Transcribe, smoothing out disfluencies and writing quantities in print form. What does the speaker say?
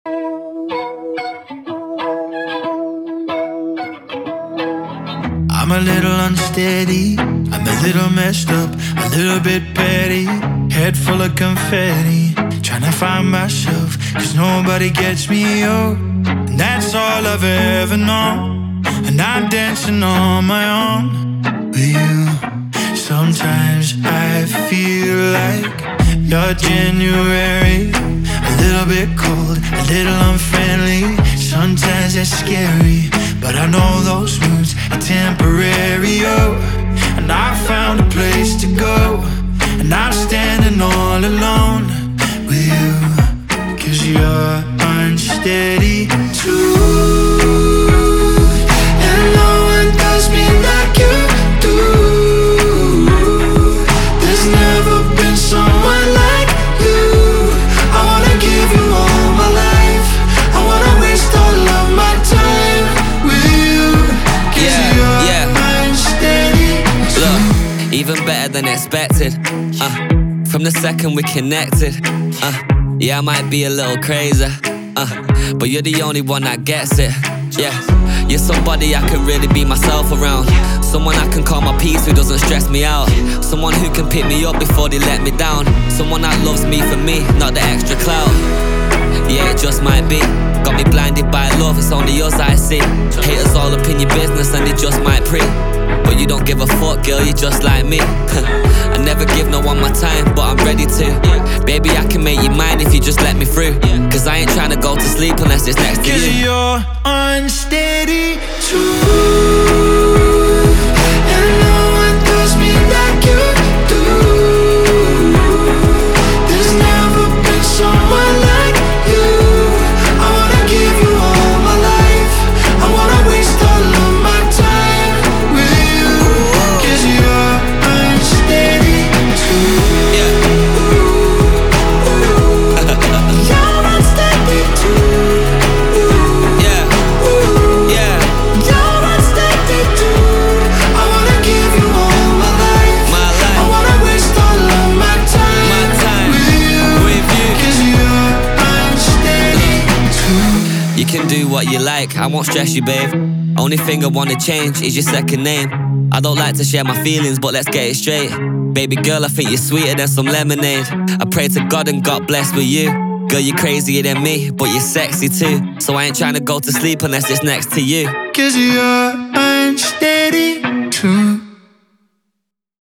I'm a little unsteady, I'm a little messed up, a little bit petty, head full of confetti, trying to find myself, cause nobody gets me up, and that's all I've ever known, and I'm dancing on my own with you. Sometimes I feel like you're January, a little bit cold, a little unfriendly. Sometimes it's scary, but I know those moods are temporary, oh. And I found a place to go, and I'm standing all alone with you, cause you're unsteady too, and no one does me like you do. There's never been someone like you. I wanna give you all my life, I wanna waste all of my time with you, cause you're unsteady too. Look, even better than expected, from the second we connected, yeah, I might be a little crazy, but you're the only one that gets it, yeah. You're somebody I can really be myself around, someone I can call my peace who doesn't stress me out, someone who can pick me up before they let me down, someone that loves me for me, not the extra clout. Yeah, it just might be. Got me blinded by love, it's only us I see. Haters all up in your business and they just might pre. But you don't give a fuck, girl, you're just like me. I never give no one my time, but I'm ready to. Baby, I can make you mine if you just let me through, cause I ain't trying to go to sleep unless it's next to you. Cause you're unsteady too, and no one does me like you do. There's never been someone like you. I wanna give you all my life, I wanna waste all of my time with you, cause you're unsteady too. You're unsteady too. You can do what you like, I won't stress you, babe. Only thing I wanna change is your second name. I don't like to share my feelings, but let's get it straight. Baby girl, I think you're sweeter than some lemonade. I pray to God and got blessed with you. Girl, you're crazier than me, but you're sexy too. So I ain't trying to go to sleep unless it's next to you. Cause you're